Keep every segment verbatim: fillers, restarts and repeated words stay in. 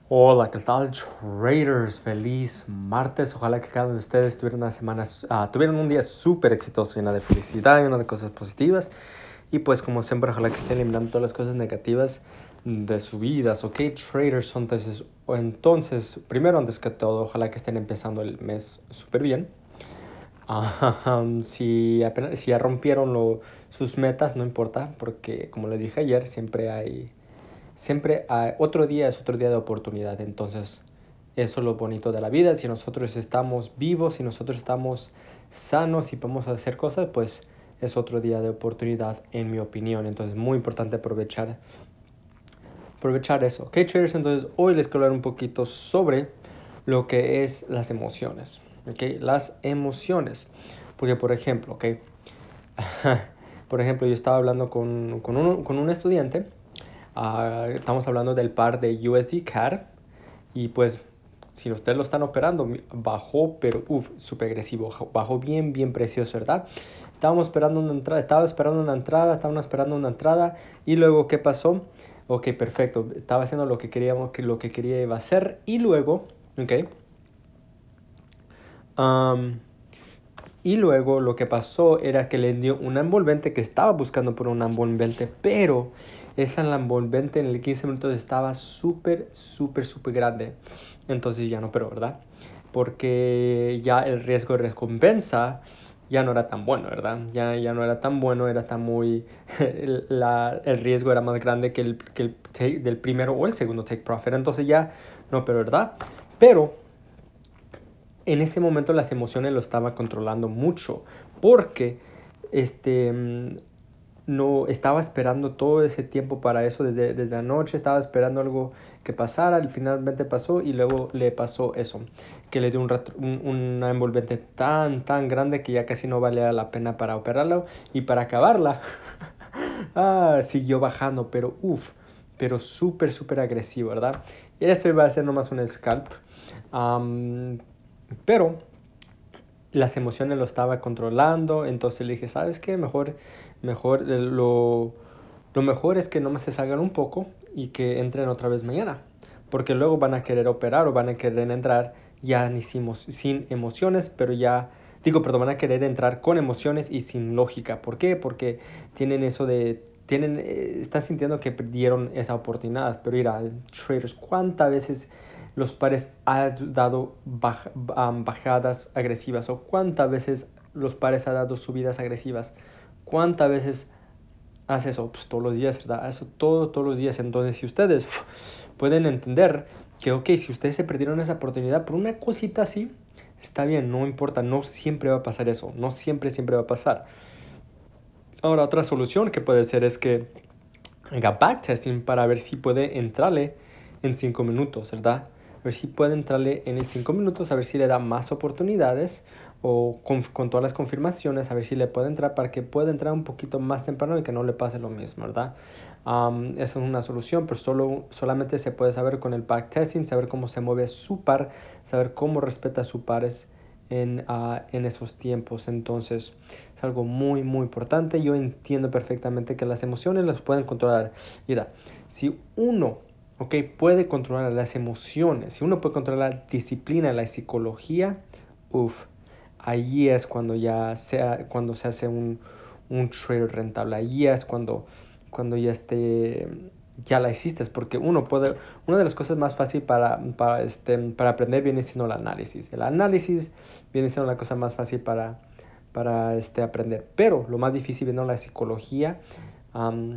Hola, ¿qué tal, traders? Feliz martes. Ojalá que cada uno de ustedes tuvieran una semana, uh, tuvieran un día súper exitoso, lleno de felicidad, lleno de cosas positivas. Y pues, como siempre, ojalá que estén eliminando todas las cosas negativas de sus vidas. Ok, traders, entonces, entonces, primero, antes que todo, ojalá que estén empezando el mes súper bien. Uh, si, apenas, si ya rompieron lo, sus metas, no importa, porque como les dije ayer, siempre hay siempre hay, otro día es otro día de oportunidad. Entonces, eso es lo bonito de la vida. Si nosotros estamos vivos, si nosotros estamos sanos y podemos hacer cosas, pues es otro día de oportunidad, en mi opinión. Entonces, muy importante aprovechar, aprovechar eso. Ok, traders, entonces hoy les quiero hablar un poquito sobre lo que es las emociones. Ok, las emociones. Porque, por ejemplo, ok, por ejemplo, yo estaba hablando con, con, un, con un estudiante. Uh, estamos hablando del par de U S D C A D y pues si ustedes lo están operando bajó, pero uff, súper agresivo, bajó bien, bien precioso, ¿verdad? Estábamos esperando una entrada, estaba esperando una entrada, estábamos esperando una entrada y luego ¿qué pasó? Ok, perfecto, estaba haciendo lo que queríamos, lo que quería iba a hacer y luego, ok, um, y luego lo que pasó era que le dio una envolvente que estaba buscando por una envolvente, pero esa envolvente en el quince minutos estaba súper, súper, súper grande. Entonces ya no, pero ¿verdad? Porque ya el riesgo de recompensa ya no era tan bueno, ¿verdad? Ya, ya no era tan bueno, era tan muy... el, la, el riesgo era más grande que el, que el take, del primero o el segundo take profit. Entonces ya no, pero ¿verdad? Pero en ese momento las emociones lo estaba controlando mucho porque este no estaba esperando todo ese tiempo para eso desde, desde anoche, estaba esperando algo que pasara, finalmente pasó y luego le pasó eso, que le dio un, un, una envolvente tan tan grande que ya casi no valía la pena para operarlo y para acabarla ah, siguió bajando, pero uff, pero súper súper agresivo, ¿verdad? Y eso iba a ser nomás un scalp. Um, pero las emociones lo estaba controlando, entonces le dije, ¿sabes qué? Mejor, mejor lo, lo mejor es que nomás se salgan un poco y que entren otra vez mañana, porque luego van a querer operar o van a querer entrar ya ni sin, sin emociones, pero ya, digo, perdón, van a querer entrar con emociones y sin lógica. ¿Por qué? Porque tienen eso de, tienen, eh, están sintiendo que perdieron esa oportunidad, pero mira, traders, ¿cuántas veces los pares han dado baj, um, bajadas agresivas o cuántas veces los pares han dado subidas agresivas? ¿Cuántas veces hace eso? Pues todos los días, ¿verdad? Eso todo, todos los días. Entonces, si ustedes pueden entender que, ok, si ustedes se perdieron esa oportunidad por una cosita así, está bien, no importa, no siempre va a pasar eso, no siempre, siempre va a pasar. Ahora, otra solución que puede ser es que haga backtesting para ver si puede entrarle en cinco minutos, ¿verdad? A ver si puede entrarle en cinco minutos, a ver si le da más oportunidades o con, con todas las confirmaciones, a ver si le puede entrar para que pueda entrar un poquito más temprano y que no le pase lo mismo, ¿verdad? Um, esa es una solución, pero solo, solamente se puede saber con el backtesting, saber cómo se mueve su par, saber cómo respeta sus pares en, uh, en esos tiempos. Entonces es algo muy muy importante. Yo entiendo perfectamente que las emociones las pueden controlar. Mira, si uno, ok, puede controlar las emociones, si uno puede controlar la disciplina, la psicología, uff, allí es cuando ya sea, cuando se hace un, un trader rentable. Allí es cuando, cuando ya esté, ya la hiciste, porque uno puede, una de las cosas más fáciles para, para, este, para aprender viene siendo el análisis. El análisis viene siendo la cosa más fácil para, para este, aprender, pero lo más difícil viene la psicología um,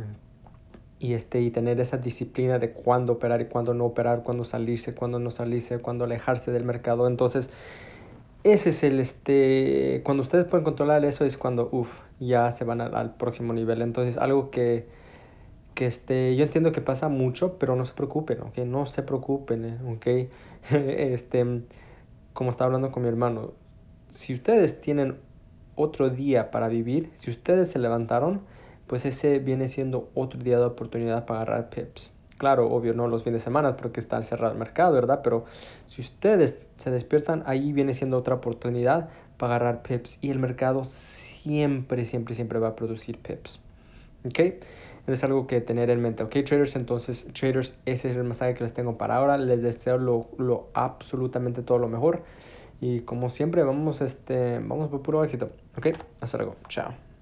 y, este, y tener esa disciplina de cuándo operar y cuándo no operar, cuándo salirse, cuándo no salirse, cuándo alejarse del mercado. Entonces ese es el, este, cuando ustedes pueden controlar eso es cuando, uff, ya se van al, al próximo nivel. Entonces algo que que este, yo entiendo que pasa mucho, pero no se preocupen, ¿ok? No se preocupen, ¿ok? este, como estaba hablando con mi hermano, si ustedes tienen otro día para vivir, si ustedes se levantaron, pues ese viene siendo otro día de oportunidad para agarrar pips. Claro, obvio, no los fines de semana porque está cerrado el mercado, ¿verdad? Pero si ustedes se despiertan, ahí viene siendo otra oportunidad para agarrar pips y el mercado siempre, siempre, siempre va a producir pips. ¿Ok? es algo que tener en mente. Ok, traders, entonces, traders, ese es el mensaje que les tengo para ahora. Les deseo lo, lo absolutamente todo lo mejor. Y como siempre, vamos, este, vamos por puro éxito. Ok, hasta luego. Chao.